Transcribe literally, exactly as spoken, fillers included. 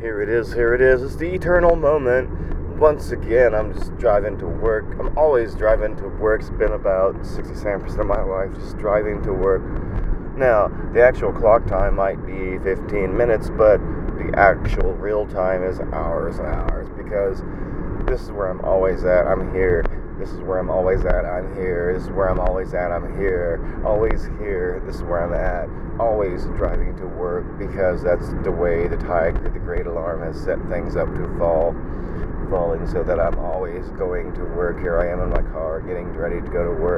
Here it is, here it is. It's the eternal moment. Once again, I'm just driving to work. I'm always driving to work. It's been about sixty-seven percent of my life just driving to work. Now, the actual clock time might be fifteen minutes, but the actual real time is hours and hours, because this is where I'm always at. I'm here. This is where I'm always at. I'm here. This is where I'm always at. I'm here. Always here. This is where I'm at. Always driving to work, because that's the way the tiger, the great alarm, has set things up to fall. Falling so that I'm always going to work. Here I am in my car getting ready to go to work.